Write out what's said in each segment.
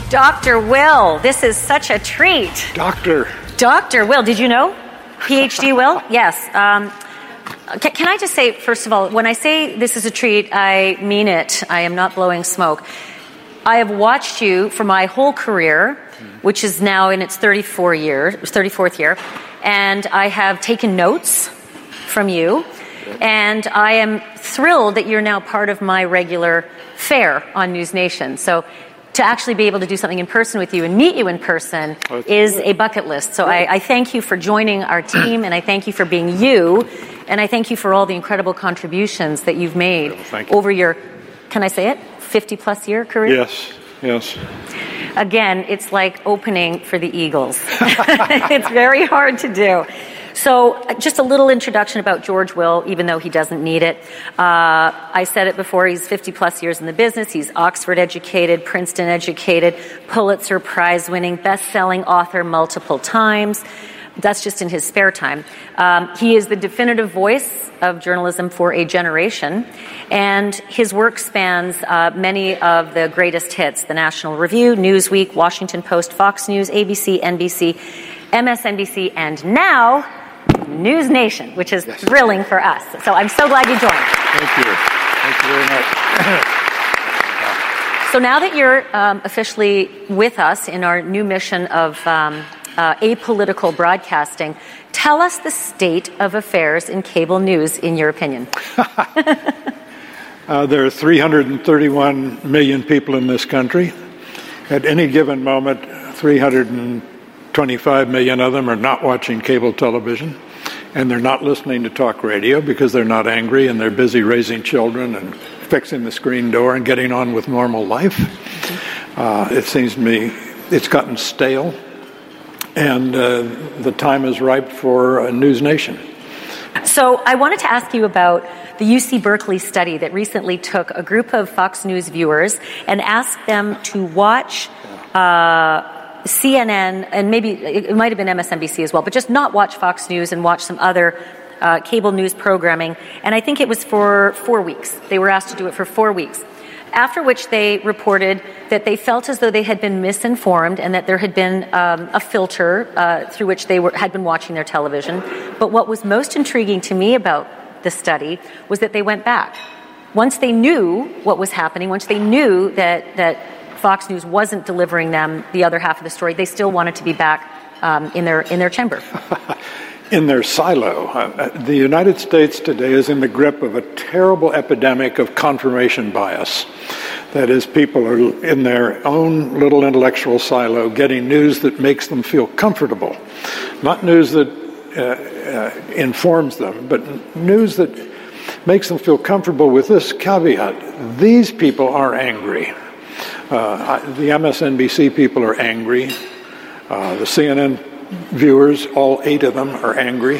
Dr. Will, this is such a treat. Dr. Will, did you know? PhD Will? Yes. Can I just say, first of all, when I say this is a treat, I mean it. I am not blowing smoke. I have watched you for my whole career, which is now in its 34th year, and I have taken notes from you, and I am thrilled that you're now part of my regular fare on News Nation. So to actually be able to do something in person with you and meet you in person is a bucket list. So I thank you for joining our team, and I thank you for being you, and I thank you for all the incredible contributions that you've made over your, can I say it, 50-plus year career? Yes. Again, it's like opening for the Eagles. It's very hard to do. So just a little introduction about George Will, even though he doesn't need it. I said it before, he's 50-plus years in the business. He's Oxford educated, Princeton educated, Pulitzer Prize winning, best-selling author multiple times. That's just in his spare time. He is the definitive voice of journalism for a generation, and his work spans many of the greatest hits: the National Review, Newsweek, Washington Post, Fox News, ABC, NBC, MSNBC, and now News Nation, which is thrilling for us. So I'm so glad you joined. Thank you. Thank you very much. So now that you're officially with us in our new mission of apolitical broadcasting, tell us the state of affairs in cable news, in your opinion. There are 331 million people in this country. At any given moment, 325 million of them are not watching cable television, and they're not listening to talk radio because they're not angry and they're busy raising children and fixing the screen door and getting on with normal life. It seems to me it's gotten stale, and the time is ripe for a News Nation. So I wanted to ask you about the UC Berkeley study that recently took a group of Fox News viewers and asked them to watch CNN, and maybe it might have been MSNBC as well, but just not watch Fox News and watch some other cable news programming. And I think it was for 4 weeks. They were asked to do it for 4 weeks. After which they reported that they felt as though they had been misinformed and that there had been a filter through which they had been watching their television. But what was most intriguing to me about the study was that they went back. Once they knew what was happening, once they knew that Fox News wasn't delivering them the other half of the story, they still wanted to be back in their chamber. In their silo. The United States today is in the grip of a terrible epidemic of confirmation bias. That is, people are in their own little intellectual silo getting news that makes them feel comfortable. Not news that informs them, but news that makes them feel comfortable with this caveat. These people are angry. The MSNBC people are angry. The CNN viewers, all 8 of them, are angry.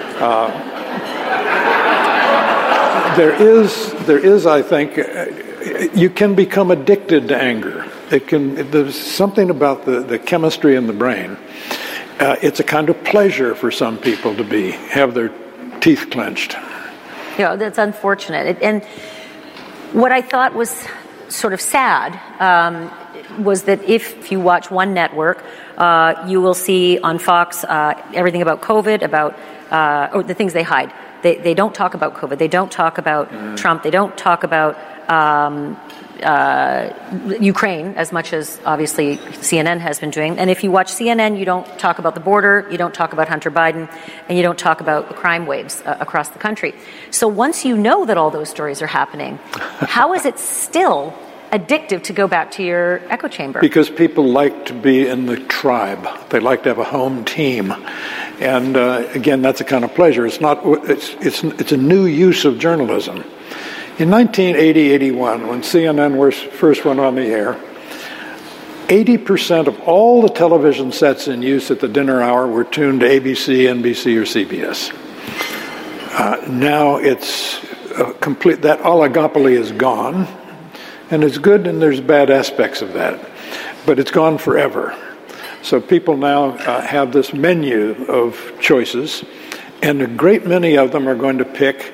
There is, I think, you can become addicted to anger. There's something about the chemistry in the brain. It's a kind of pleasure for some people to have their teeth clenched. Yeah, that's unfortunate. And what I thought was sort of sad was that if you watch one network, you will see on Fox everything about COVID, or the things they hide. They don't talk about COVID. They don't talk about Trump. They don't talk about Ukraine as much as obviously CNN has been doing. And if you watch CNN, you don't talk about the border, you don't talk about Hunter Biden, and you don't talk about the crime waves across the country. So once you know that all those stories are happening, how is it still addictive to go back to your echo chamber? Because people like to be in the tribe. They like to have a home team. And again, that's a kind of pleasure. It's a new use of journalism. In 1980-81, when CNN first went on the air, 80% of all the television sets in use at the dinner hour were tuned to ABC, NBC, or CBS. Now it's complete. That oligopoly is gone, and it's good and there's bad aspects of that, but it's gone forever. So people now have this menu of choices, and a great many of them are going to pick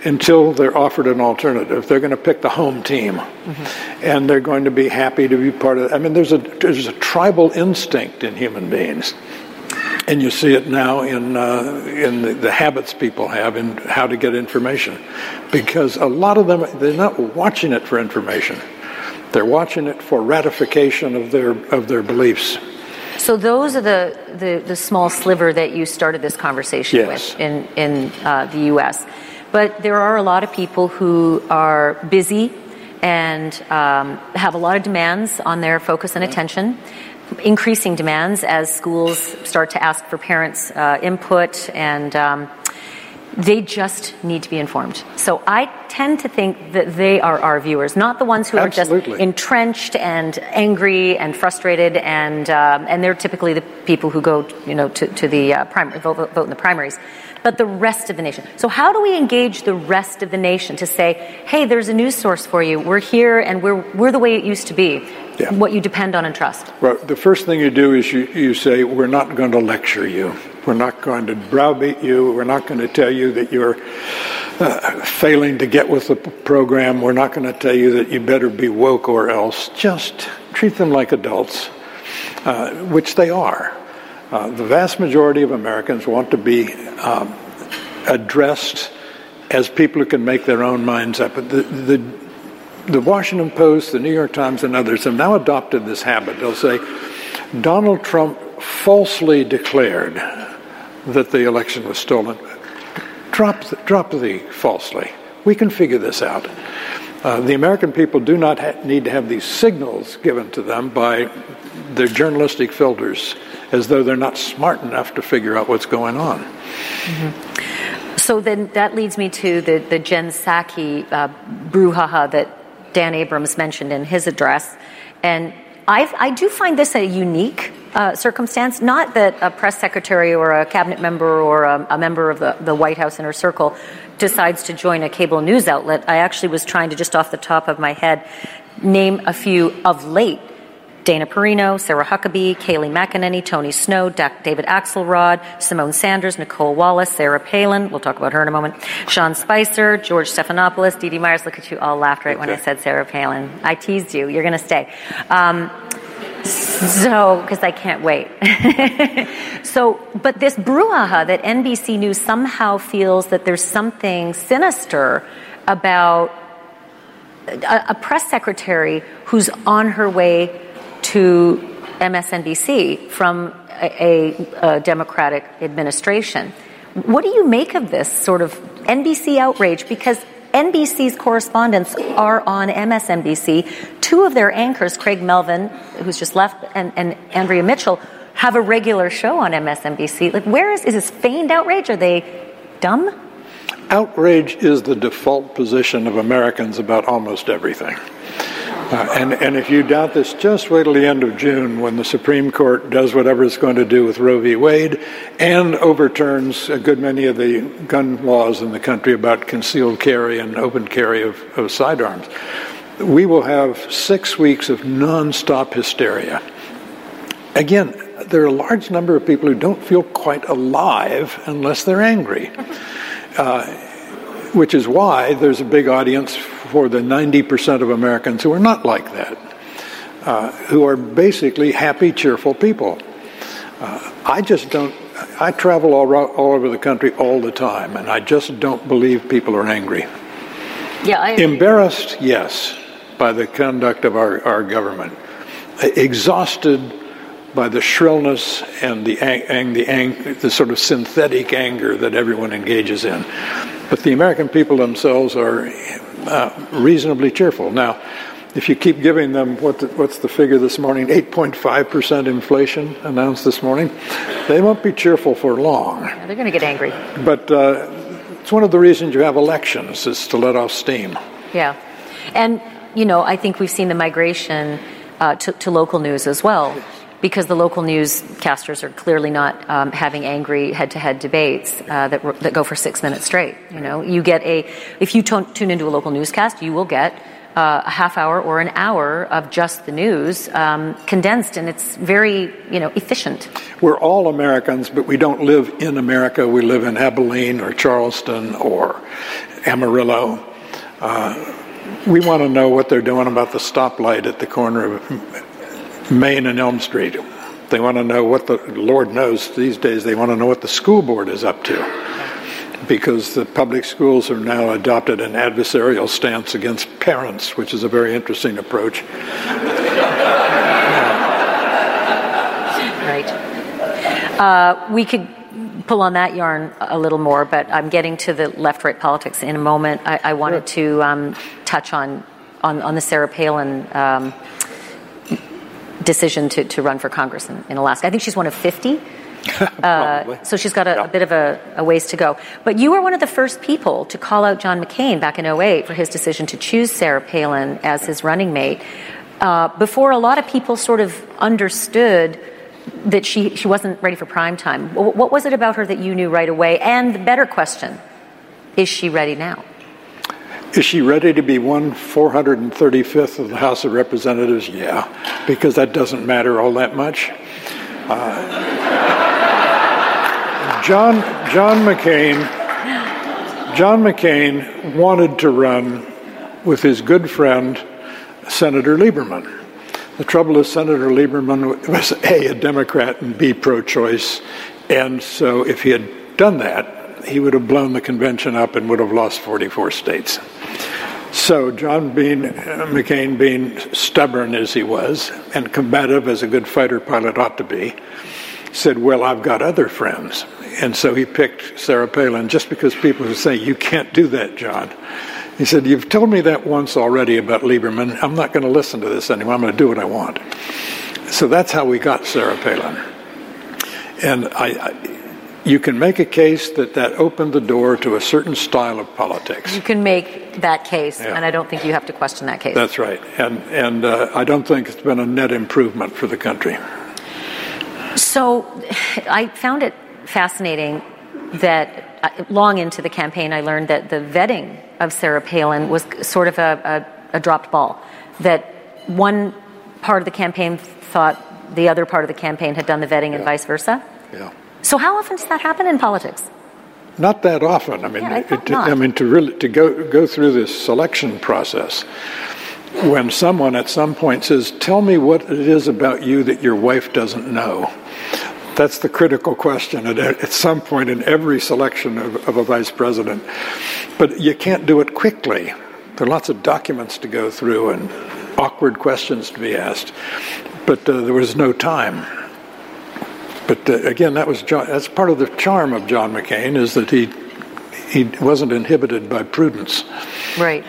until they're offered an alternative. They're going to pick the home team, and they're going to be happy to be part of it. I mean, there's a tribal instinct in human beings, and you see it now in the habits people have in how to get information, because a lot of them, they're not watching it for information. They're watching it for ratification of their beliefs. So those are the small sliver that you started this conversation with in the U.S. But there are a lot of people who are busy and have a lot of demands on their focus and attention, increasing demands as schools start to ask for parents' input, and they just need to be informed. So I tend to think that they are our viewers, not the ones who are just entrenched and angry and frustrated, and they're typically the people who go, to the vote in the primaries, but the rest of the nation. So how do we engage the rest of the nation to say, hey, there's a news source for you. We're here, and we're the way it used to be. Yeah. What you depend on and trust. Well, the first thing you do is you say, we're not going to lecture you. We're not going to browbeat you. We're not going to tell you that you're failing to get with the program. We're not going to tell you that you better be woke or else. Just treat them like adults, which they are. The vast majority of Americans want to be addressed as people who can make their own minds up. The Washington Post, the New York Times, and others have now adopted this habit. They'll say, Donald Trump falsely declared that the election was stolen. Drop the falsely. We can figure this out. The American people do not need to have these signals given to them by their journalistic filters, as though they're not smart enough to figure out what's going on. Mm-hmm. So then that leads me to the Jen Psaki brouhaha that Dan Abrams mentioned in his address. And I do find this a unique circumstance, not that a press secretary or a cabinet member or a member of the White House inner circle decides to join a cable news outlet. I actually was trying to, just off the top of my head, name a few of late. Dana Perino, Sarah Huckabee, Kayleigh McEnany, Tony Snow, David Axelrod, Simone Sanders, Nicole Wallace, Sarah Palin, we'll talk about her in a moment, Sean Spicer, George Stephanopoulos, Dee Dee Myers. Look at you, all laughed right when I said Sarah Palin. I teased you. You're going to stay. Because I can't wait. But this brouhaha that NBC News somehow feels that there's something sinister about a press secretary who's on her way to MSNBC from a Democratic administration. What do you make of this sort of NBC outrage? Because NBC's correspondents are on MSNBC. Two of their anchors, Craig Melvin, who's just left, and Andrea Mitchell, have a regular show on MSNBC. Like, is this feigned outrage? Are they dumb? Outrage is the default position of Americans about almost everything. And if you doubt this, just wait till the end of June when the Supreme Court does whatever it's going to do with Roe v. Wade and overturns a good many of the gun laws in the country about concealed carry and open carry of sidearms. We will have 6 weeks of nonstop hysteria. Again, there are a large number of people who don't feel quite alive unless they're angry, which is why there's a big audience for the 90% of Americans who are not like that, who are basically happy, cheerful people. I travel all over the country all the time, and I just don't believe people are angry. Yeah, Embarrassed, yes, by the conduct of our government. Exhausted by the shrillness and the sort of synthetic anger that everyone engages in. But the American people themselves are reasonably cheerful. Now, if you keep giving them, what's the figure this morning? 8.5% inflation announced this morning. They won't be cheerful for long. Yeah, they're going to get angry. But it's one of the reasons you have elections, is to let off steam. Yeah. And, I think we've seen the migration to local news as well, because the local newscasters are clearly not having angry head-to-head debates that go for 6 minutes straight. You get if you tune into a local newscast, you will get a half hour or an hour of just the news, condensed, and it's very, efficient. We're all Americans, but we don't live in America. We live in Abilene or Charleston or Amarillo. We want to know what they're doing about the stoplight at the corner of Main and Elm Street. They want to know what the Lord knows these days. They want to know what the school board is up to, because the public schools have now adopted an adversarial stance against parents, which is a very interesting approach. Right. We could pull on that yarn a little more, but I'm getting to the left-right politics in a moment. I wanted to touch on the Sarah Palin decision to run for Congress in Alaska. I think she's one of 50. So she's got a bit of a ways to go. But you were one of the first people to call out John McCain back in 2008 for his decision to choose Sarah Palin as his running mate, before a lot of people sort of understood that she wasn't ready for prime time. What was it about her that you knew right away? And the better question, is she ready now? Is she ready to be 435th of the House of Representatives? Yeah, because that doesn't matter all that much. John McCain wanted to run with his good friend, Senator Lieberman. The trouble is Senator Lieberman was A, Democrat, and B, pro-choice. And so if he had done that, he would have blown the convention up and would have lost 44 states. So John McCain, being stubborn as he was, and combative as a good fighter pilot ought to be, said, well, I've got other friends. And so he picked Sarah Palin, just because people would say, you can't do that, John. He said, you've told me that once already about Lieberman. I'm not going to listen to this anymore. I'm going to do what I want. So that's how we got Sarah Palin. And you can make a case that opened the door to a certain style of politics. You can make that case, and I don't think you have to question that case. That's right. And I don't think it's been a net improvement for the country. So I found it fascinating that long into the campaign, I learned that the vetting of Sarah Palin was sort of a dropped ball, that one part of the campaign thought the other part of the campaign had done the vetting and vice versa. Yeah. So how often does that happen in politics? Not that often. I mean, to go through this selection process, when someone at some point says, tell me what it is about you that your wife doesn't know. That's the critical question at some point in every selection of a vice president. But you can't do it quickly. There are lots of documents to go through and awkward questions to be asked. But there was no time. But again, that's part of the charm of John McCain, is that he wasn't inhibited by prudence. Right.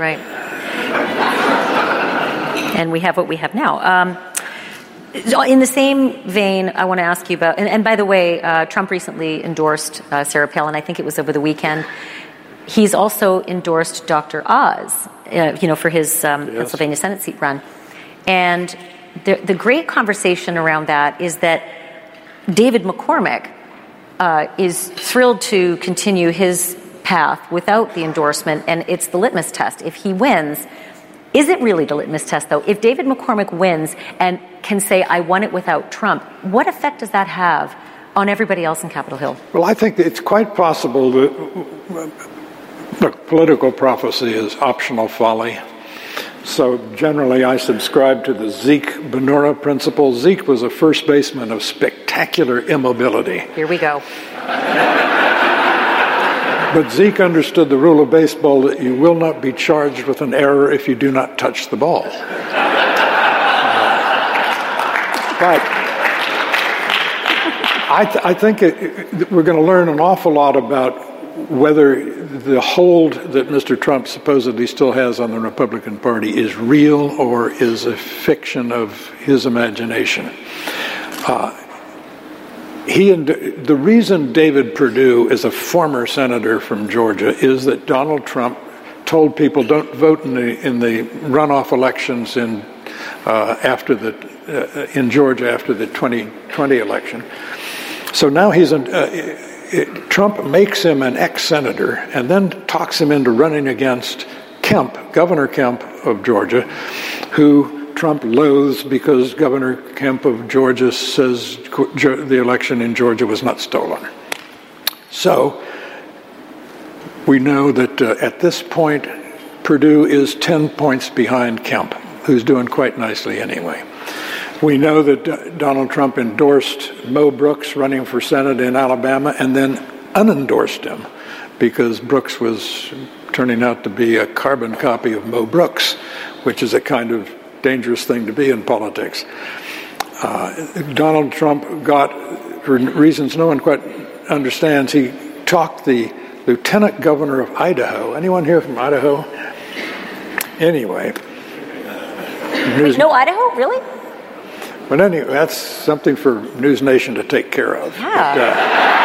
And we have what we have now. In the same vein, I want to ask you about, and by the way, Trump recently endorsed Sarah Palin. I think it was over the weekend. He's also endorsed Dr. Oz, for his Pennsylvania Senate seat run. And the great conversation around that is that David McCormick is thrilled to continue his path without the endorsement, and it's the litmus test. If he wins, is it really the litmus test, though? If David McCormick wins and can say, I won it without Trump, what effect does that have on everybody else in Capitol Hill? Well, I think it's quite possible that political prophecy is optional folly. So generally, I subscribe to the Zeke Benura principle. Zeke was a first baseman of spectacular immobility. Here we go. But Zeke understood the rule of baseball that you will not be charged with an error if you do not touch the ball. But I think we're going to learn an awful lot about whether the hold that Mr. Trump supposedly still has on the Republican Party is real or is a fiction of his imagination. The reason David Perdue is a former senator from Georgia is that Donald Trump told people don't vote in the runoff elections in Georgia after the 2020 election. So now Trump makes him an ex-senator and then talks him into running against Kemp, Governor Kemp of Georgia, who Trump loathes because Governor Kemp of Georgia says the election in Georgia was not stolen. So we know that at this point, Perdue is 10 points behind Kemp, who's doing quite nicely anyway. We know that Donald Trump endorsed Mo Brooks running for Senate in Alabama and then unendorsed him because Brooks was turning out to be a carbon copy of Mo Brooks, which is a kind of dangerous thing to be in politics. Donald Trump got, for reasons no one quite understands, he talked the lieutenant governor of Idaho. Anyone here from Idaho? Anyway. No Idaho? Really? But anyway, that's something for News Nation to take care of. Yeah.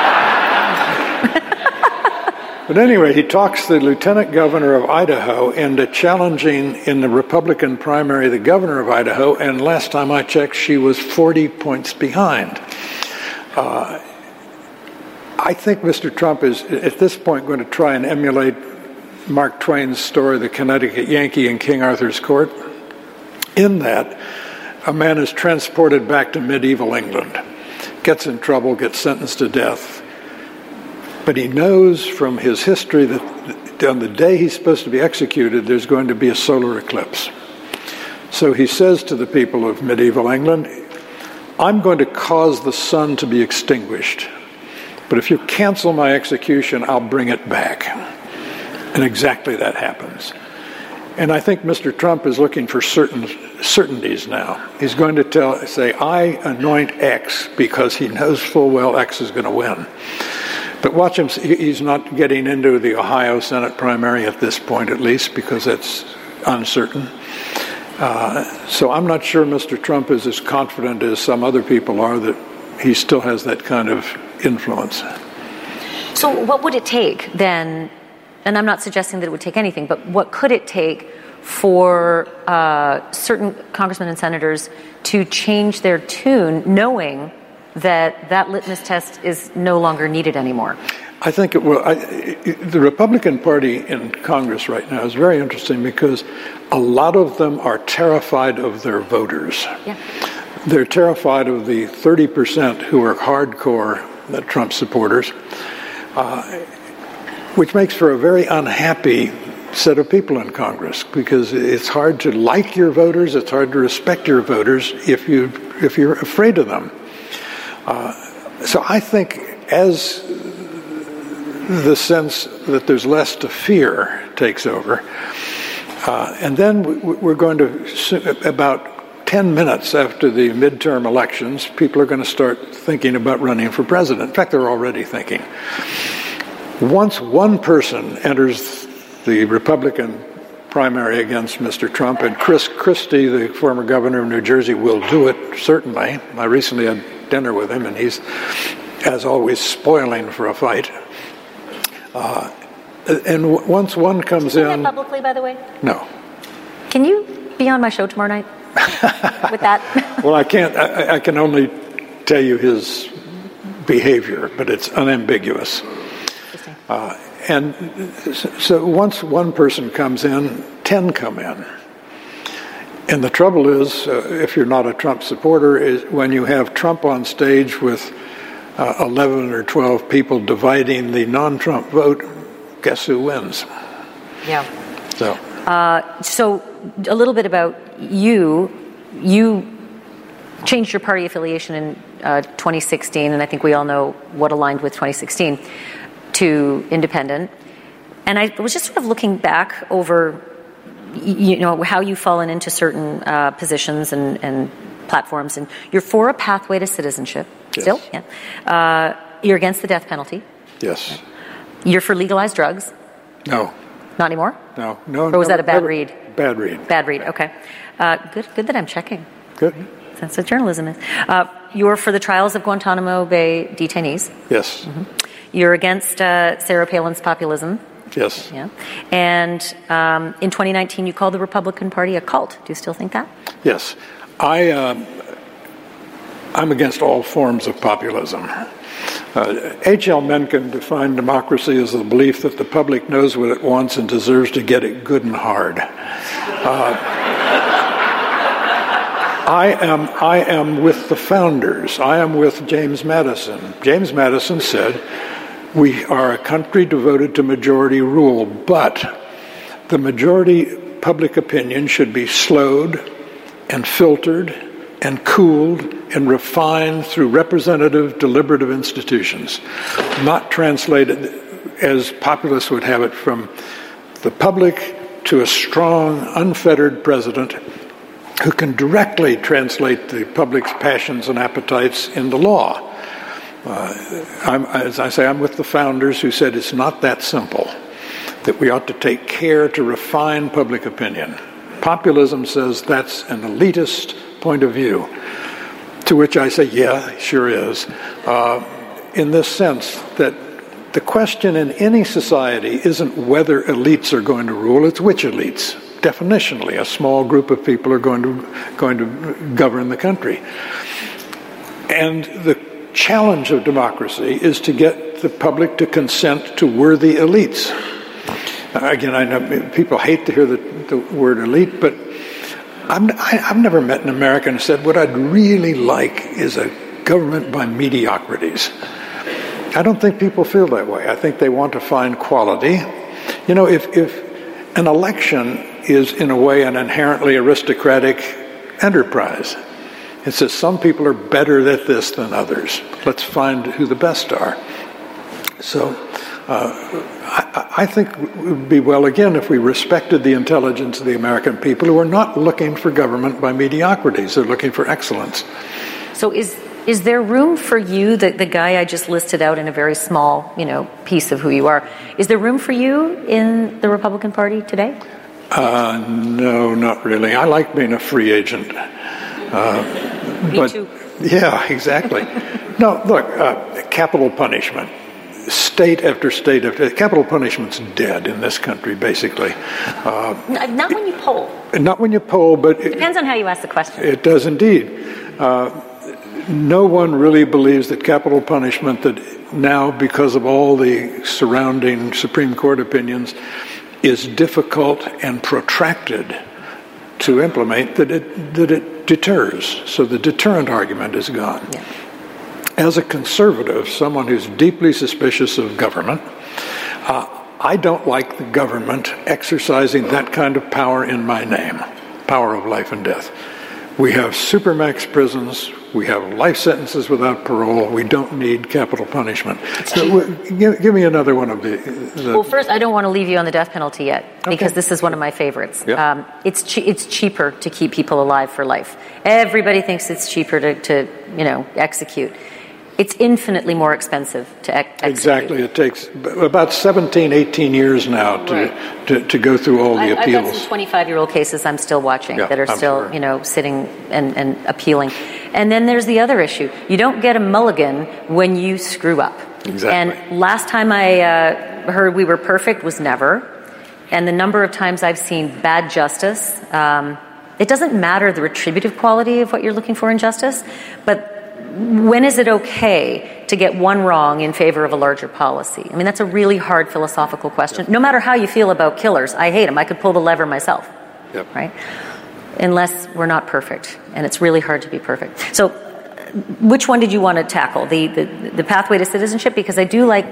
But anyway, he talks the lieutenant governor of Idaho into challenging in the Republican primary the governor of Idaho, and last time I checked, she was 40 points behind. I think Mr. Trump is, at this point, going to try and emulate Mark Twain's story, The Connecticut Yankee in King Arthur's Court, in that a man is transported back to medieval England, gets in trouble, gets sentenced to death. But he knows from his history that on the day he's supposed to be executed, there's going to be a solar eclipse. So he says to the people of medieval England, I'm going to cause the sun to be extinguished. But if you cancel my execution, I'll bring it back. And exactly that happens. And I think Mr. Trump is looking for certainties now. He's going to say, I anoint X because he knows full well X is going to win. But watch him, he's not getting into the Ohio Senate primary at this point, at least, because it's uncertain. So I'm not sure Mr. Trump is as confident as some other people are that he still has that kind of influence. So what would it take then, and I'm not suggesting that it would take anything, but what could it take for certain congressmen and senators to change their tune, knowing that litmus test is no longer needed anymore? I think it will. The Republican Party in Congress right now is very interesting because a lot of them are terrified of their voters. Yeah. They're terrified of the 30% who are hardcore Trump supporters, which makes for a very unhappy set of people in Congress because it's hard to like your voters, it's hard to respect your voters if you're afraid of them. So I think as the sense that there's less to fear takes over, and then we're going to, about 10 minutes after the midterm elections, people are going to start thinking about running for president. In fact, they're already thinking. Once one person enters the Republican primary against Mr. Trump, and Chris Christie, the former governor of New Jersey, will do it, certainly. I recently had dinner with him, and he's, as always, spoiling for a fight. And once one comes in... That publicly, by the way? No. Can you be on my show tomorrow night with that? Well, I can't. I can only tell you his behavior, but it's unambiguous. And so once one person comes in, 10 come in. And the trouble is, if you're not a Trump supporter, is when you have Trump on stage with 11 or 12 people dividing the non-Trump vote, guess who wins? Yeah. So a little bit about you. You changed your party affiliation in 2016, and I think we all know what aligned with 2016, to independent. And I was just sort of looking back over how you've fallen into certain positions and platforms, and you're for a pathway to citizenship. Yes. Still, yeah. You're against the death penalty. Yes. You're for legalized drugs. No. Not anymore? No. Or was that a bad read? Bad read. Bad read. Okay. Good that I'm checking. Good. That's what journalism is. You're for the trials of Guantanamo Bay detainees. Yes. Mm-hmm. You're against Sarah Palin's populism. Yes. Yeah. And in 2019, you called the Republican Party a cult. Do you still think that? Yes. I'm against all forms of populism. H.L. Mencken defined democracy as the belief that the public knows what it wants and deserves to get it good and hard. I am with the founders. I am with James Madison. James Madison said, we are a country devoted to majority rule, but the majority public opinion should be slowed and filtered and cooled and refined through representative, deliberative institutions, not translated as populists would have it from the public to a strong, unfettered president who can directly translate the public's passions and appetites into law. As I say, I'm with the founders who said it's not that simple, that we ought to take care to refine public opinion. Populism says that's an elitist point of view, to which I say, yeah, sure is, in this sense that the question in any society isn't whether elites are going to rule, it's which elites. Definitionally, a small group of people are going to govern the country. And the challenge of democracy is to get the public to consent to worthy elites. Again, I know people hate to hear the word elite, but I've never met an American who said, what I'd really like is a government by mediocrities. I don't think people feel that way. I think they want to find quality. You know, if an election is in a way an inherently aristocratic enterprise, it says some people are better at this than others. Let's find who the best are. So I think it would be well, again, if we respected the intelligence of the American people who are not looking for government by mediocrities. They're looking for excellence. So is there room for you, the guy I just listed out in a very small, piece of who you are, is there room for you in the Republican Party today? No, not really. I like being a free agent. Me too. Yeah, exactly. No, look, capital punishment. State after state after capital punishment's dead in this country, basically. Not when you poll. Not when you poll, but it depends on how you ask the question. It does indeed. No one really believes that capital punishment, that now because of all the surrounding Supreme Court opinions, is difficult and protracted to implement, that it deters. So the deterrent argument is gone. Yeah. As a conservative, someone who's deeply suspicious of government, I don't like the government exercising that kind of power in my name, power of life and death. We have supermax prisons. We have life sentences without parole. We don't need capital punishment. So, give me another one of the... Well, first, I don't want to leave you on the death penalty yet, because this is one of my favorites. Yep. It's cheaper to keep people alive for life. Everybody thinks it's cheaper to execute. It's infinitely more expensive to execute. Exactly. It takes about 17, 18 years now to go through all the appeals. I've got some 25-year-old cases I'm still watching that are still, sitting and appealing. And then there's the other issue. You don't get a mulligan when you screw up. Exactly. And last time I heard we were perfect was never. And the number of times I've seen bad justice, it doesn't matter the retributive quality of what you're looking for in justice, but when is it okay to get one wrong in favor of a larger policy? I mean, that's a really hard philosophical question. No matter how you feel about killers, I hate them. I could pull the lever myself, right? Unless we're not perfect, and it's really hard to be perfect. So which one did you want to tackle? The pathway to citizenship? Because I do like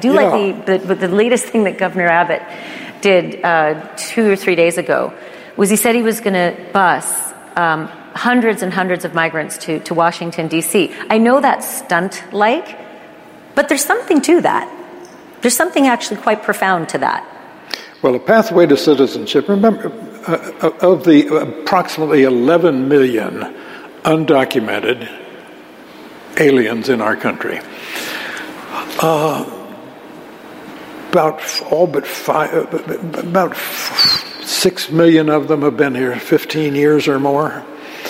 the latest thing that Governor Abbott did 2 or 3 days ago was he said he was going to bus hundreds and hundreds of migrants to Washington, D.C. I know that's stunt-like, but there's something to that. There's something actually quite profound to that. Well, a pathway to citizenship, remember, of the approximately 11 million undocumented aliens in our country, about 6 million of them have been here 15 years or more.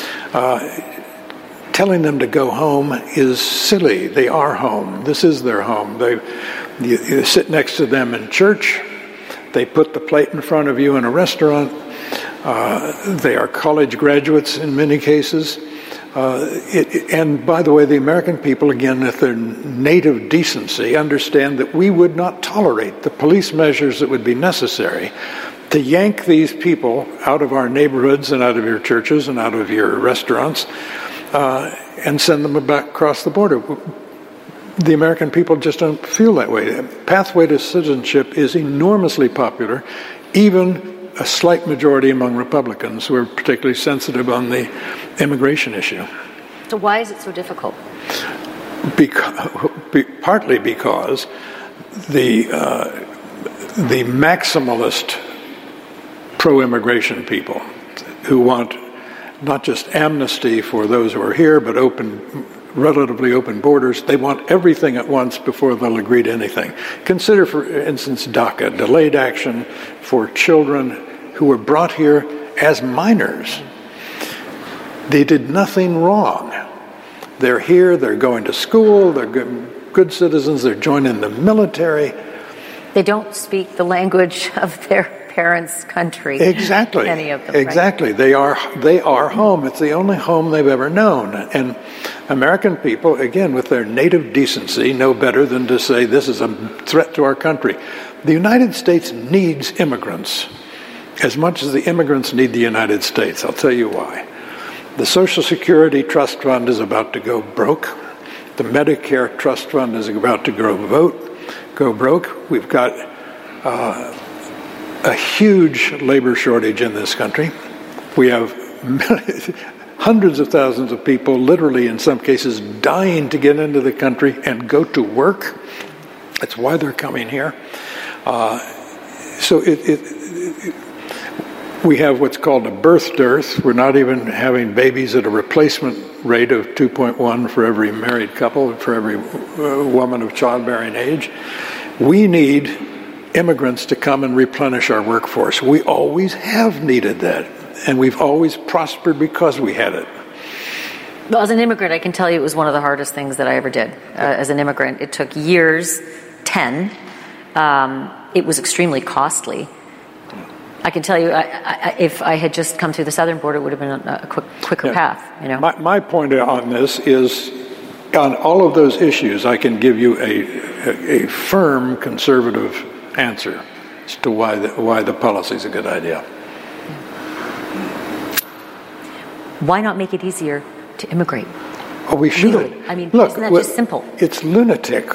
Telling them to go home is silly. They are home. This is their home. You sit next to them in church. They put the plate in front of you in a restaurant. They are college graduates in many cases. And by the way, the American people, again, with their native decency, understand that we would not tolerate the police measures that would be necessary to yank these people out of our neighborhoods and out of your churches and out of your restaurants and send them back across the border. The American people just don't feel that way. Pathway to citizenship is enormously popular, even a slight majority among Republicans who are particularly sensitive on the immigration issue. So why is it so difficult? Partly because the maximalist pro-immigration people who want not just amnesty for those who are here, but relatively open borders. They want everything at once before they'll agree to anything. Consider, for instance, DACA, delayed action for children who were brought here as minors. They did nothing wrong. They're here, they're going to school, they're good citizens, they're joining the military. They don't speak the language of their parents' country. Exactly. Many of them. Exactly. Right? They are home. It's the only home they've ever known. And American people, again, with their native decency, know better than to say this is a threat to our country. The United States needs immigrants as much as the immigrants need the United States. I'll tell you why. The Social Security Trust Fund is about to go broke. The Medicare Trust Fund is about to go broke. We've got a huge labor shortage in this country. We have hundreds of thousands of people, literally in some cases, dying to get into the country and go to work. That's why they're coming here. So we have what's called a birth dearth. We're not even having babies at a replacement rate of 2.1 for every married couple, for every woman of childbearing age. We need immigrants to come and replenish our workforce. We always have needed that, and we've always prospered because we had it. Well, as an immigrant, I can tell you it was one of the hardest things that I ever did. As an immigrant, it took years, 10. It was extremely costly. I can tell you, if I had just come through the southern border, it would have been a quicker path. You know. My point on this is, on all of those issues, I can give you a firm conservative answer as to why the policy is a good idea. Why not make it easier to immigrate? Oh, we should. Legally. I mean, look, isn't that just simple? It's lunatic.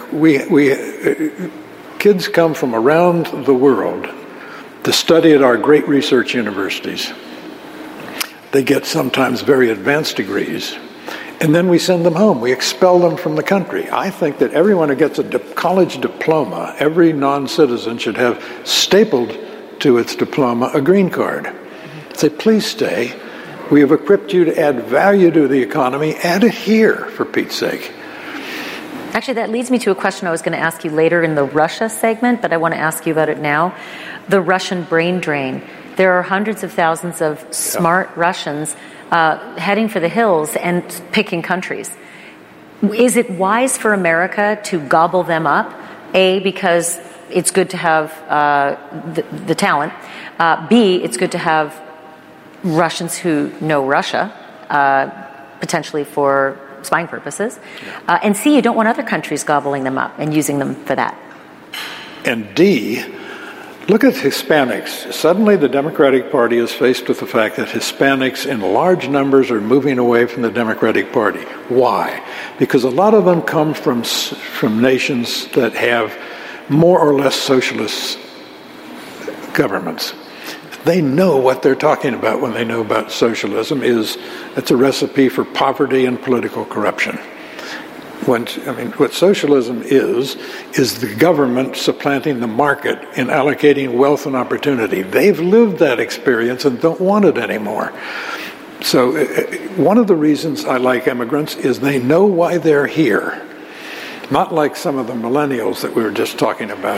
Kids come from around the world to study at our great research universities. They get sometimes very advanced degrees, and then we send them home. We expel them from the country. I think that everyone who gets a college diploma, every non-citizen should have stapled to its diploma a green card. Say, please stay. We have equipped you to add value to the economy. Add it here, for Pete's sake. Actually, that leads me to a question I was going to ask you later in the Russia segment, but I want to ask you about it now. The Russian brain drain. There are hundreds of thousands of smart Russians heading for the hills and picking countries. Is it wise for America to gobble them up? A, because it's good to have the talent. B, it's good to have Russians who know Russia, potentially for spying purposes. And C, you don't want other countries gobbling them up and using them for that. And D, look at Hispanics. Suddenly the Democratic Party is faced with the fact that Hispanics in large numbers are moving away from the Democratic Party. Why? Because a lot of them come from nations that have more or less socialist governments. They know what they're talking about when they know about socialism. It's a recipe for poverty and political corruption. What socialism is the government supplanting the market in allocating wealth and opportunity. They've lived that experience and don't want it anymore. So one of the reasons I like immigrants is they know why they're here. Not like some of the millennials that we were just talking about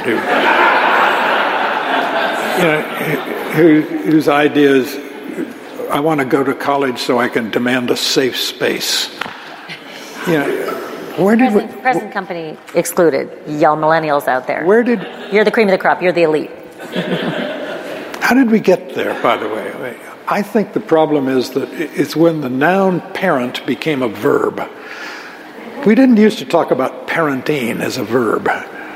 whose idea is, I want to go to college so I can demand a safe space. Present company excluded. Y'all millennials out there. You're the cream of the crop. You're the elite. How did we get there, by the way? I think the problem is that it's when the noun parent became a verb. We didn't used to talk about parenting as a verb.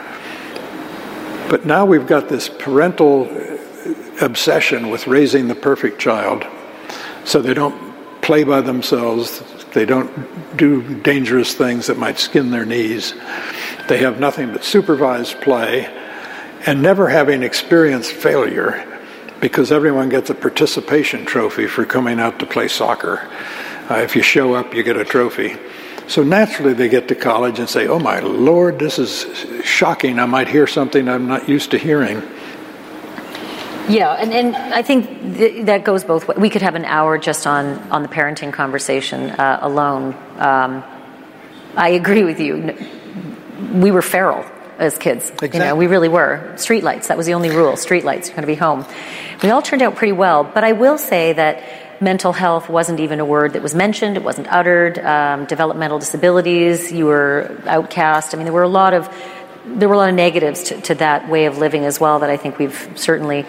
But now we've got this parental obsession with raising the perfect child, so they don't play by themselves, they don't do dangerous things that might skin their knees, they have nothing but supervised play, and never having experienced failure, because everyone gets a participation trophy for coming out to play soccer. If you show up, you get a trophy. So naturally they get to college and say, oh my Lord, this is shocking. I might hear something I'm not used to hearing. Yeah, and I think that goes both ways. We could have an hour just on the parenting conversation alone. I agree with you. We were feral as kids. Exactly. We really were. Streetlights, that was the only rule. Streetlights, you're going to be home. We all turned out pretty well, but I will say that mental health wasn't even a word that was mentioned. It wasn't uttered. Developmental disabilities, you were outcast. I mean, there were a lot of negatives to that way of living as well that I think we've certainly,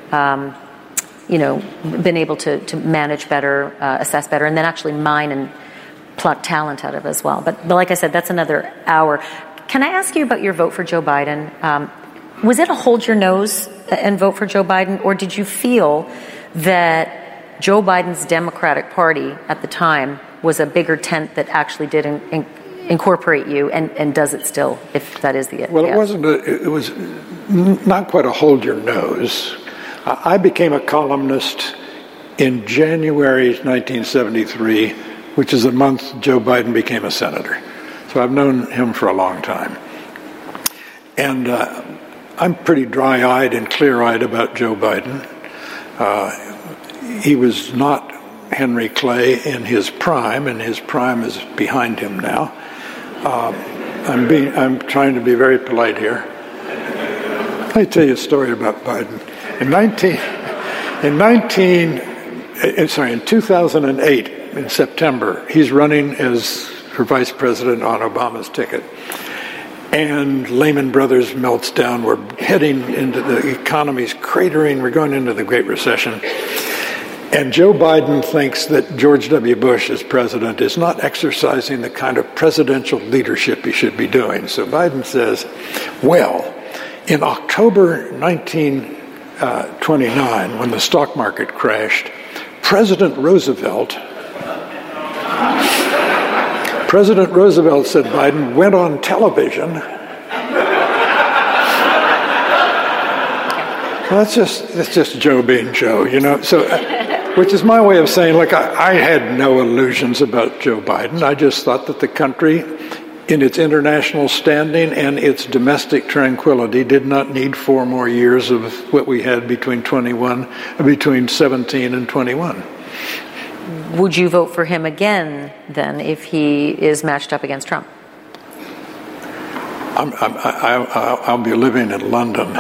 been able to manage better, assess better, and then actually mine and pluck talent out of as well. But like I said, that's another hour. Can I ask you about your vote for Joe Biden? Was it a hold your nose and vote for Joe Biden, or did you feel that Joe Biden's Democratic Party at the time was a bigger tent that actually did incorporate you, and does it still, if that is the... Well, it was not quite a hold your nose. I became a columnist in January 1973, which is the month Joe Biden became a senator. So I've known him for a long time. And I'm pretty dry-eyed and clear-eyed about Joe Biden. He was not Henry Clay in his prime, and his prime is behind him now. I'm trying to be very polite here. Let me tell you a story about Biden. In 2008, in September, he's running for vice president on Obama's ticket. And Lehman Brothers melts down. We're heading into the economy's cratering. We're going into the Great Recession. And Joe Biden thinks that George W. Bush, as president, is not exercising the kind of presidential leadership he should be doing. So Biden says, well, in October 1929, when the stock market crashed, President Roosevelt said Biden went on television. Well, that's just Joe being Joe, So, which is my way of saying, look, I had no illusions about Joe Biden. I just thought that the country, in its international standing and its domestic tranquility, did not need 4 more years of what we had between 17 and 21. Would you vote for him again, then, if he is matched up against Trump? I'll be living in London.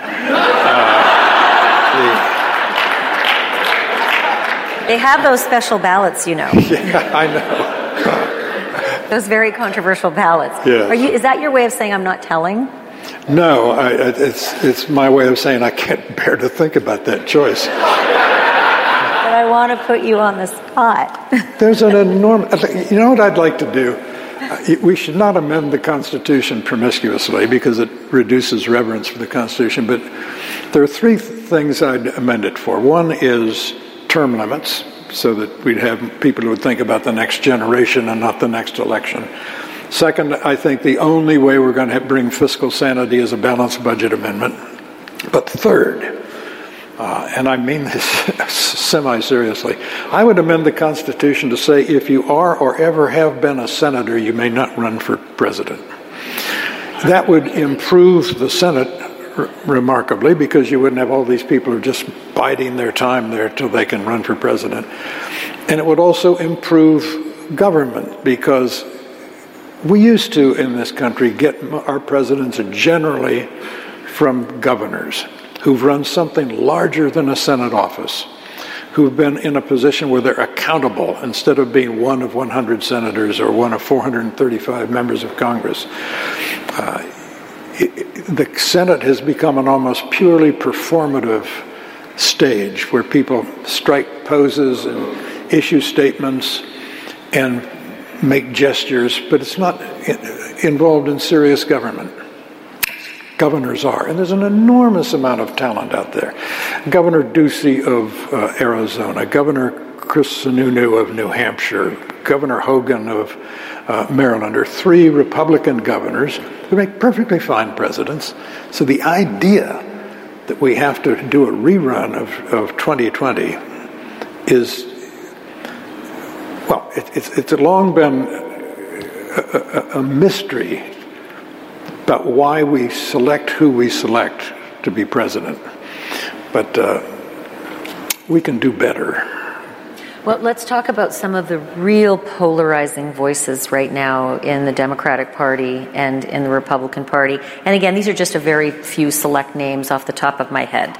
They have those special ballots, Yeah, I know. Those very controversial ballots. Yeah. Is that your way of saying I'm not telling? No, it's my way of saying I can't bear to think about that choice. But I want to put you on the spot. There's an enormous... You know what I'd like to do? We should not amend the Constitution promiscuously because it reduces reverence for the Constitution, but there are 3 things I'd amend it for. One is term limits, so that we'd have people who would think about the next generation and not the next election. Second, I think the only way we're going to bring fiscal sanity is a balanced budget amendment. But third, and I mean this semi-seriously, I would amend the Constitution to say if you are or ever have been a senator, you may not run for president. That would improve the Senate remarkably, because you wouldn't have all these people who are just biding their time there till they can run for president. And it would also improve government, because we used to, in this country, get our presidents generally from governors who've run something larger than a Senate office, who've been in a position where they're accountable instead of being one of 100 senators or one of 435 members of Congress. The Senate has become an almost purely performative stage where people strike poses and issue statements and make gestures, but it's not involved in serious government. Governors are, and there's an enormous amount of talent out there. Governor Ducey of Arizona, Governor Chris Sununu of New Hampshire, Governor Hogan of Maryland are 3 Republican governors who make perfectly fine presidents. So the idea that we have to do a rerun of 2020 is, well, it's long been a mystery about why we select who we select to be president. But we can do better. Well, let's talk about some of the real polarizing voices right now in the Democratic Party and in the Republican Party. And again, these are just a very few select names off the top of my head.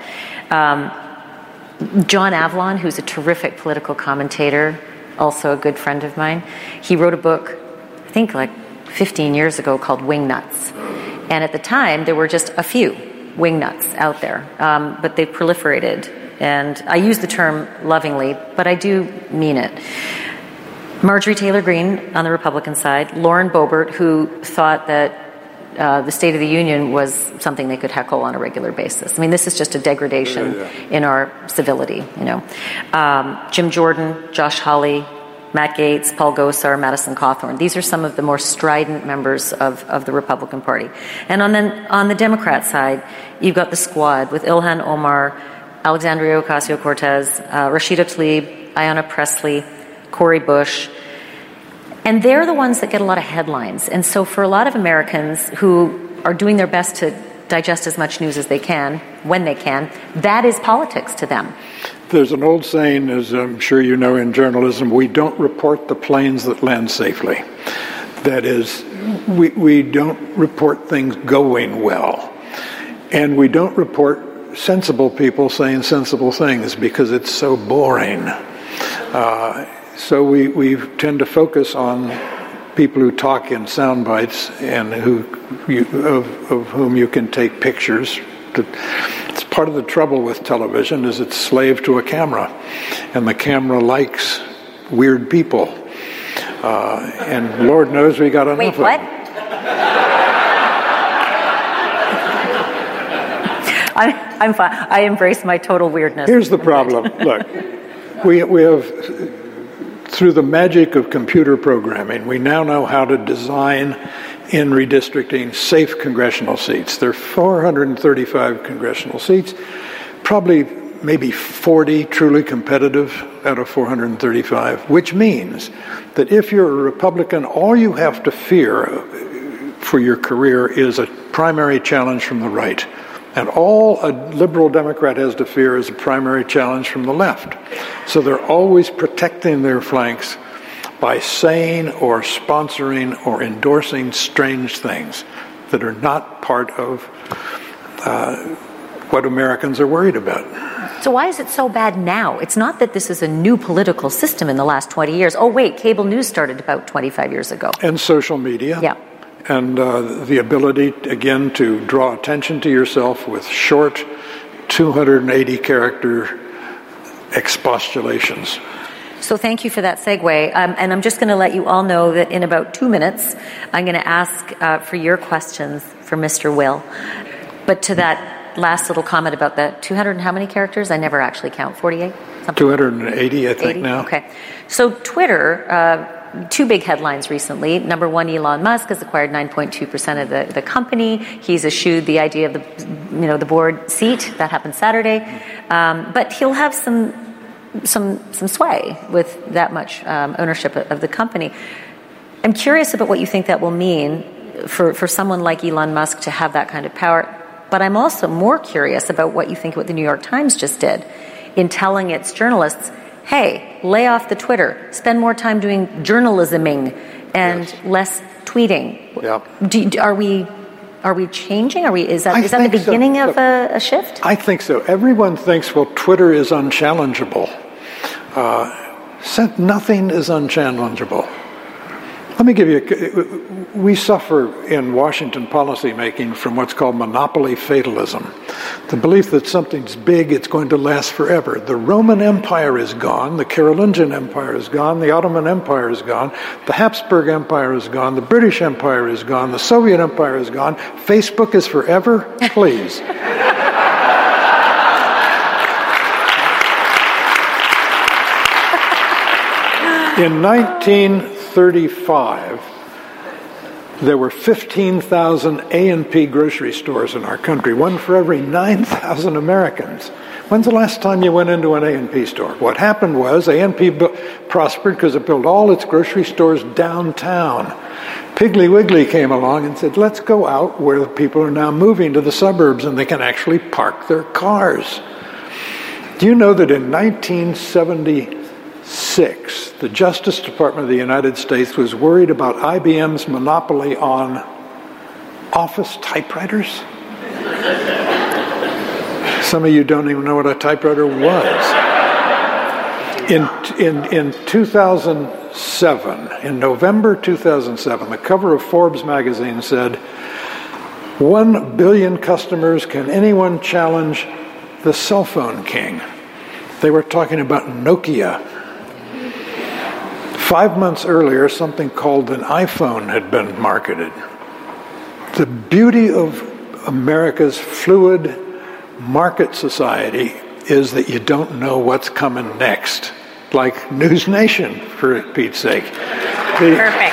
John Avlon, who's a terrific political commentator, also a good friend of mine, he wrote a book, I think like 15 years ago, called Wingnuts. And at the time, there were just a few wingnuts out there, but they proliferated. And I use the term lovingly, but I do mean it. Marjorie Taylor Greene on the Republican side, Lauren Boebert, who thought that the State of the Union was something they could heckle on a regular basis. I mean, this is just a degradation in our civility, you know. Jim Jordan, Josh Hawley, Matt Gaetz, Paul Gosar, Madison Cawthorn. These are some of the more strident members of the Republican Party. And on the Democrat side, you've got the squad with Ilhan Omar, Alexandria Ocasio-Cortez, Rashida Tlaib, Ayanna Pressley, Cori Bush. And they're the ones that get a lot of headlines. And so for a lot of Americans who are doing their best to digest as much news as they can, when they can, that is politics to them. There's an old saying, as I'm sure you know in journalism, we don't report the planes that land safely. That is, we don't report things going well. And we don't report sensible people saying sensible things because it's so boring. So we tend to focus on people who talk in sound bites and of whom you can take pictures. It's part of the trouble with television is it's slave to a camera, and the camera likes weird people. And Lord knows we got enough of them. Wait, what? I'm fine. I embrace my total weirdness. Here's the problem. Look, we have, through the magic of computer programming, we now know how to design in redistricting safe congressional seats. There are 435 congressional seats, probably maybe 40 truly competitive out of 435, which means that if you're a Republican, all you have to fear for your career is a primary challenge from the right. And all a liberal Democrat has to fear is a primary challenge from the left. So they're always protecting their flanks by saying or sponsoring or endorsing strange things that are not part of what Americans are worried about. So why is it so bad now? It's not that this is a new political system in the last 20 years. Oh, wait, cable news started about 25 years ago. And social media. Yeah. And the ability, again, to draw attention to yourself with short 280-character expostulations. So thank you for that segue. And I'm just going to let you all know that in about 2 minutes, I'm going to ask for your questions for Mr. Will. But to that last little comment about the 200 and how many characters? I never actually count. 48? 280, I think 80? now. Okay. So Twitter... two big headlines recently. Number one, Elon Musk has acquired 9.2% of the company. He's eschewed the idea of the board seat. That happened Saturday. But he'll have some sway with that much ownership of the company. I'm curious about what you think that will mean for someone like Elon Musk to have that kind of power. But I'm also more curious about what you think what the New York Times just did in telling its journalists, hey, lay off the Twitter, spend more time doing journalisming and less tweeting. Yeah. Are we changing? Is that the beginning of a shift? I think so. Everyone thinks, well, Twitter is unchallengeable. Nothing is unchallengeable. Let me give you, we suffer in Washington policymaking from what's called monopoly fatalism. The belief that something's big, it's going to last forever. The Roman Empire is gone, the Carolingian Empire is gone, the Ottoman Empire is gone, the Habsburg Empire is gone, the British Empire is gone, the Soviet Empire is gone. Facebook is forever? Please. In 1935, there were 15,000 A&P grocery stores in our country, one for every 9,000 Americans. When's the last time you went into an A&P store? What happened was A&P prospered because it built all its grocery stores downtown. Piggly Wiggly came along and said, let's go out where the people are now moving to the suburbs and they can actually park their cars. Do you know that in 1976, the Justice Department of the United States was worried about IBM's monopoly on office typewriters? Some of you don't even know what a typewriter was. In 2007, in November 2007, the cover of Forbes magazine said, 1 billion customers, can anyone challenge the cell phone king? They were talking about Nokia. 5 months earlier, something called an iPhone had been marketed. The beauty of America's fluid market society is that you don't know what's coming next. Like News Nation, for Pete's sake. Perfect.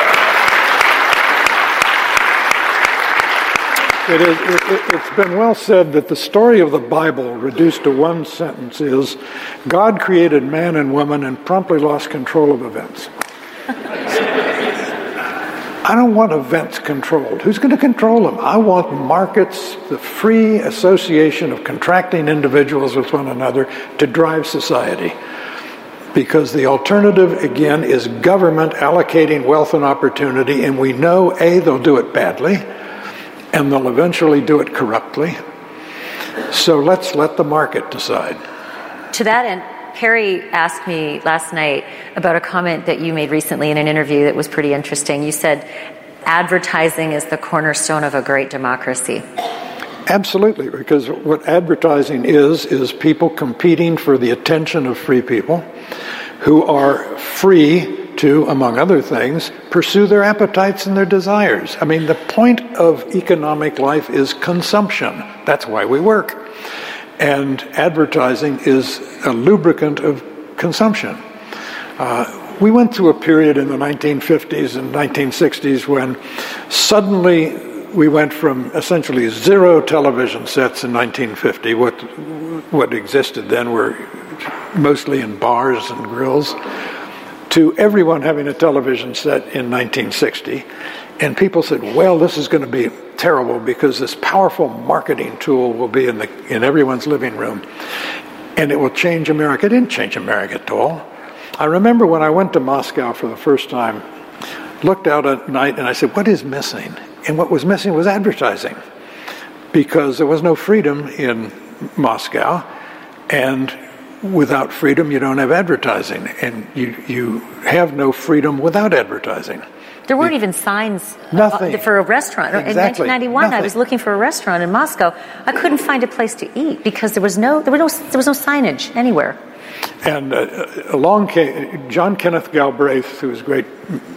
It's been well said that the story of the Bible, reduced to one sentence, is God created man and woman and promptly lost control of events. I don't want events controlled. Who's going to control them? I want markets, the free association of contracting individuals with one another to drive society. Because the alternative, again, is government allocating wealth and opportunity, and we know, A, they'll do it badly, and they'll eventually do it corruptly. So let's let the market decide. To that end, Perry asked me last night about a comment that you made recently in an interview that was pretty interesting. You said, advertising is the cornerstone of a great democracy. Absolutely, because what advertising is people competing for the attention of free people who are free to, among other things, pursue their appetites and their desires. I mean, the point of economic life is consumption. That's why we work. And advertising is a lubricant of consumption. We went through a period in the 1950s and 1960s when suddenly we went from essentially 0 television sets in 1950. What existed then were mostly in bars and grills, to everyone having a television set in 1960. And people said, well, this is going to be terrible because this powerful marketing tool will be in everyone's living room and it will change America. It didn't change America at all. I remember when I went to Moscow for the first time, looked out at night and I said, what is missing? And what was missing was advertising, because there was no freedom in Moscow, and without freedom you don't have advertising, and you have no freedom without advertising. There weren't even signs for a restaurant. Exactly. In 1991, Nothing. I was looking for a restaurant in Moscow. I couldn't find a place to eat because there was no signage anywhere. And along came John Kenneth Galbraith, who was a great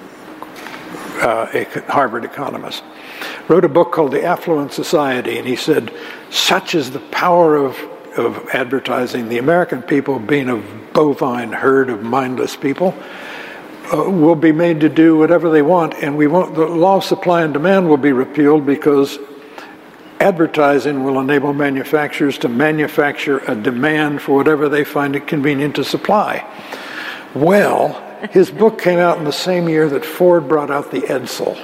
Harvard economist, wrote a book called The Affluent Society, and he said, such is the power of advertising. The American people, being a bovine herd of mindless people, will be made to do whatever they want, and the law of supply and demand will be repealed because advertising will enable manufacturers to manufacture a demand for whatever they find it convenient to supply. Well, his book came out in the same year that Ford brought out the Edsel.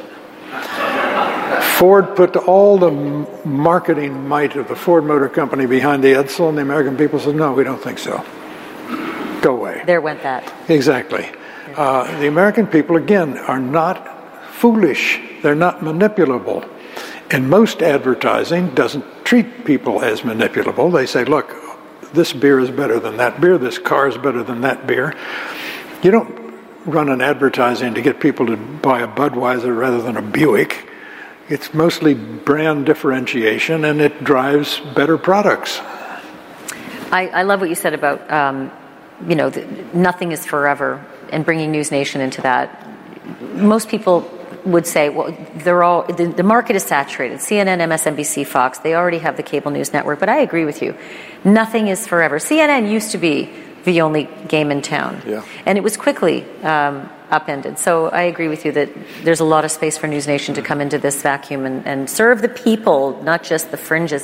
Ford put all the marketing might of the Ford Motor Company behind the Edsel, and the American people said, no, we don't think so. Go away. There went that. Exactly. The American people, again, are not foolish. They're not manipulable. And most advertising doesn't treat people as manipulable. They say, look, this beer is better than that beer, this car is better than that beer. You don't run an advertising to get people to buy a Budweiser rather than a Buick. It's mostly brand differentiation, and it drives better products. I love what you said about, nothing is forever, and bringing News Nation into that. Most people would say, well, the market is saturated. CNN, MSNBC, Fox, they already have the cable news network. But I agree with you. Nothing is forever. CNN used to be the only game in town. Yeah. And it was quickly upended. So I agree with you that there's a lot of space for News Nation to come into this vacuum and serve the people, not just the fringes.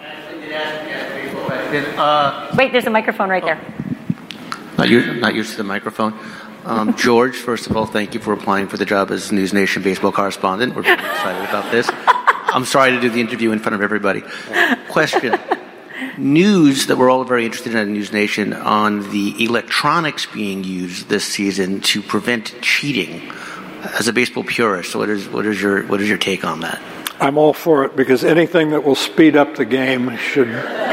Wait, there's a microphone right there. Not used to the microphone. George, first of all, thank you for applying for the job as News Nation baseball correspondent. We're very excited about this. I'm sorry to do the interview in front of everybody. Question. News that we're all very interested in at News Nation on the electronics being used this season to prevent cheating. As a baseball purist, what is your take on that? I'm all for it, because anything that will speed up the game should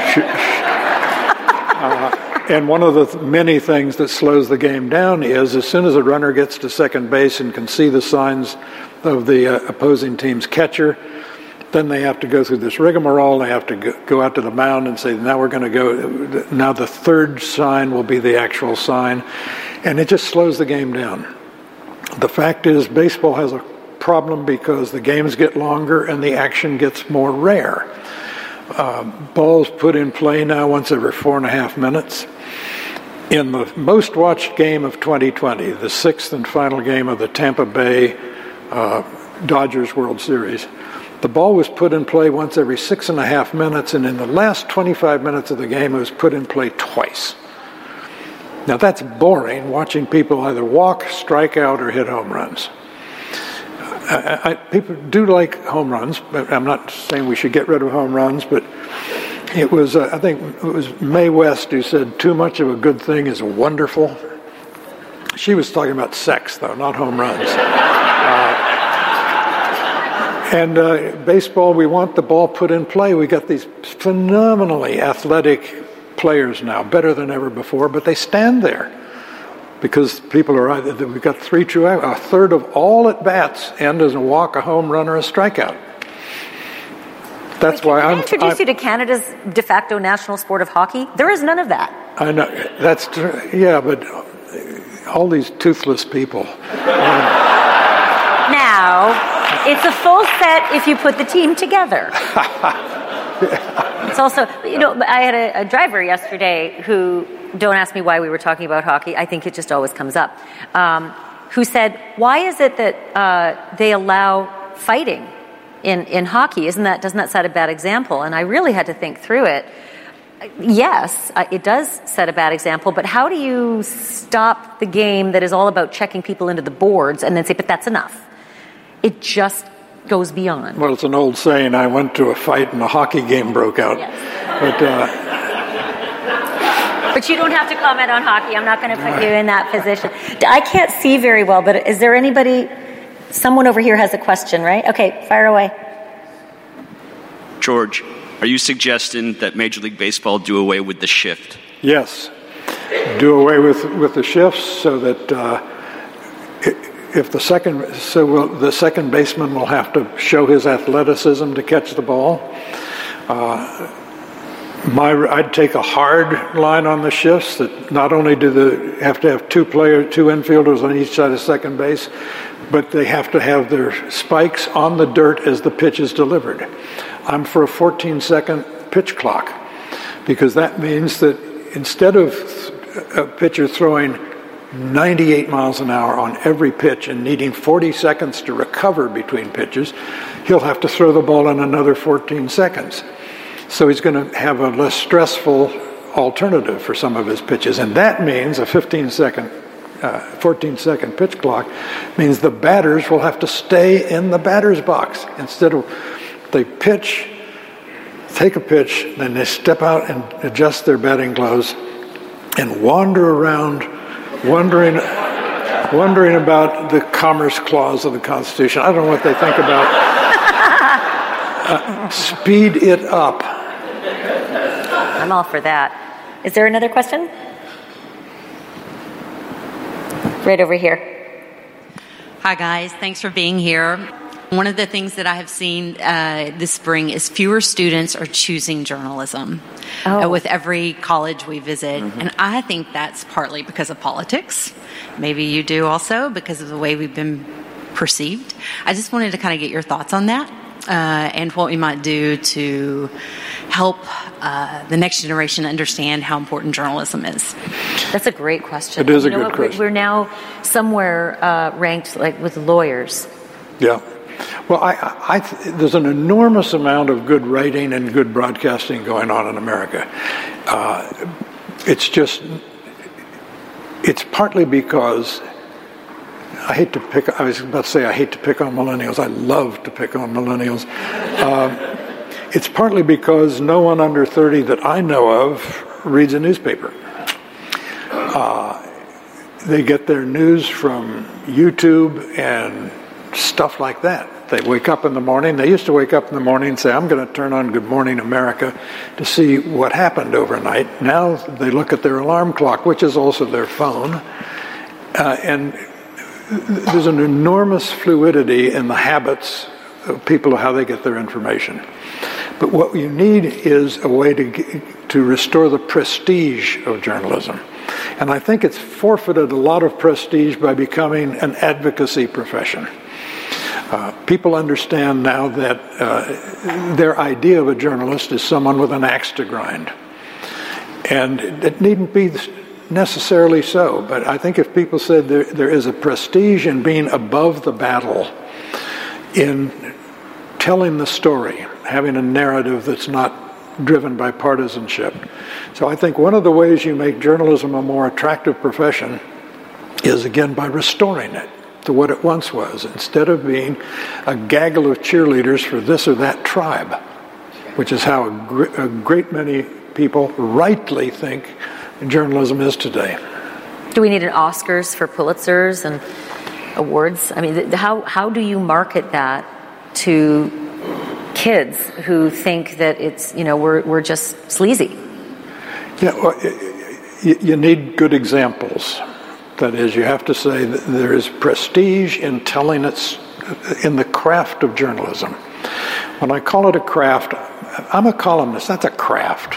and one of the many things that slows the game down is as soon as a runner gets to second base and can see the signs of the opposing team's catcher, then they have to go through this rigmarole. They have to go out to the mound and say, now we're going to go, now the third sign will be the actual sign. And it just slows the game down. The fact is, baseball has a problem because the games get longer and the action gets more rare. Balls put in play now once every 4.5 minutes. In the most watched game of 2020, the sixth and final game of the Tampa Bay Dodgers World Series, the ball was put in play once every 6.5 minutes, and in the last 25 minutes of the game, it was put in play twice. Now that's boring, watching people either walk, strike out, or hit home runs. People do like home runs, but I'm not saying we should get rid of home runs, but it was, I think it was Mae West who said, too much of a good thing is wonderful. She was talking about sex, though, not home runs. Baseball, we want the ball put in play. We got these phenomenally athletic players now, better than ever before, but they stand there because people are either, we've got a third of all at bats end as a walk, a home run, or a strikeout. That's why I'm introduce you to Canada's de facto national sport of hockey. There is none of that. I know that's true. Yeah, but all these toothless people. Now, it's a full set if you put the team together. It's also, I had a driver yesterday who, don't ask me why we were talking about hockey, I think it just always comes up, who said, why is it that they allow fighting in hockey? Doesn't that set a bad example? And I really had to think through it. Yes, it does set a bad example, but how do you stop the game that is all about checking people into the boards and then say, but that's enough? It just goes beyond. Well, it's an old saying, I went to a fight and a hockey game broke out. Yes. But you don't have to comment on hockey. I'm not going to put you in that position. I can't see very well, but is there anybody, someone over here has a question, right? Okay, fire away. George, are you suggesting that Major League Baseball do away with the shift? Yes. Do away with the shifts so that the second baseman will have to show his athleticism to catch the ball. I'd take a hard line on the shifts that not only do they have to have two infielders on each side of second base, but they have to have their spikes on the dirt as the pitch is delivered. I'm for a 14-second pitch clock, because that means that instead of a pitcher throwing 98 miles an hour on every pitch and needing 40 seconds to recover between pitches, he'll have to throw the ball in another 14 seconds. So he's going to have a less stressful alternative for some of his pitches. And that means a 14-second pitch clock means the batters will have to stay in the batter's box. Instead of, they pitch, take a pitch, then they step out and adjust their batting gloves and wander around wondering about the Commerce Clause of the Constitution. I don't know what they think about. Speed it up. I'm all for that. Is there another question? Right over here. Hi, guys. Thanks for being here. One of the things that I have seen this spring is fewer students are choosing journalism with every college we visit. Mm-hmm. And I think that's partly because of politics. Maybe you do also because of the way we've been perceived. I just wanted to kind of get your thoughts on that and what we might do to help the next generation understand how important journalism is. That's a great question. It is a good question. We're now somewhere ranked like with lawyers. Yeah. Well, there's an enormous amount of good writing and good broadcasting going on in America. It's partly because I hate to pick on millennials. I love to pick on millennials. It's partly because no one under 30 that I know of reads a newspaper. They get their news from YouTube and stuff like that. They wake up in the morning. They used to wake up in the morning and say, I'm going to turn on Good Morning America to see what happened overnight. Now they look at their alarm clock, which is also their phone. And there's an enormous fluidity in the habits of people, how they get their information. But what you need is a way to restore the prestige of journalism. And I think it's forfeited a lot of prestige by becoming an advocacy profession. People understand now that their idea of a journalist is someone with an axe to grind. And it needn't be necessarily so, but I think if people said there is a prestige in being above the battle, in telling the story, having a narrative that's not driven by partisanship. So I think one of the ways you make journalism a more attractive profession is, again, by restoring it to what it once was, instead of being a gaggle of cheerleaders for this or that tribe, which is how a great many people rightly think journalism is today. Do we need an Oscars for Pulitzers and awards? I mean, how do you market that to kids who think that it's, we're just sleazy? Yeah, well, you need good examples. That is, you have to say that there is prestige in telling it in the craft of journalism. When I call it a craft, I'm a columnist. That's a craft.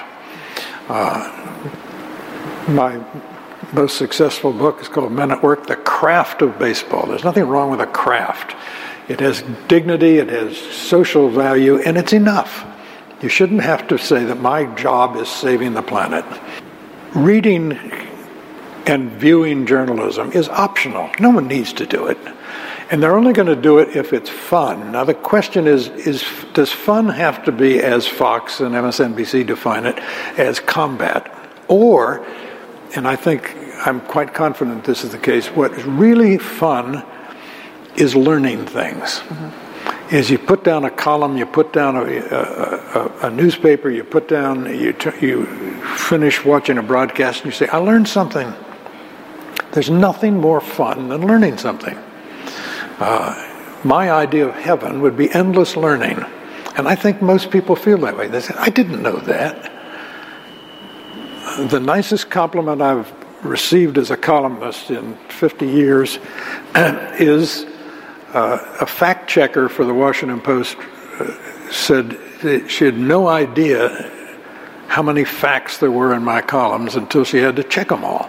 My most successful book is called Men at Work, The Craft of Baseball. There's nothing wrong with a craft. It has dignity, it has social value, and it's enough. You shouldn't have to say that my job is saving the planet. Reading and viewing journalism is optional. No one needs to do it. And they're only going to do it if it's fun. Now the question is does fun have to be, as Fox and MSNBC define it, as combat? Or, and I think I'm quite confident this is the case, what is really fun is learning things. Mm-hmm. Is you put down a column, you put down a newspaper, you finish watching a broadcast and you say, I learned something. There's nothing more fun than learning something. My idea of heaven would be endless learning. And I think most people feel that way. They say, I didn't know that. The nicest compliment I've received as a columnist in 50 years is a fact checker for the Washington Post said that she had no idea how many facts there were in my columns until she had to check them all.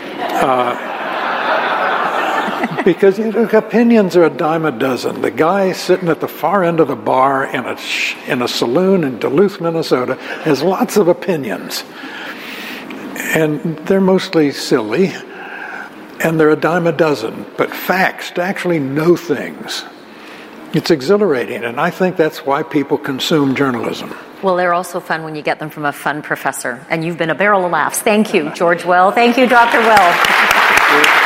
Because opinions are a dime a dozen. The guy sitting at the far end of the bar in a saloon in Duluth, Minnesota, has lots of opinions. And they're mostly silly, and they're a dime a dozen. But facts, to actually know things, it's exhilarating, and I think that's why people consume journalism. Well, they're also fun when you get them from a fun professor. And you've been a barrel of laughs. Thank you, George Will. Thank you, Dr. Will. Thank you.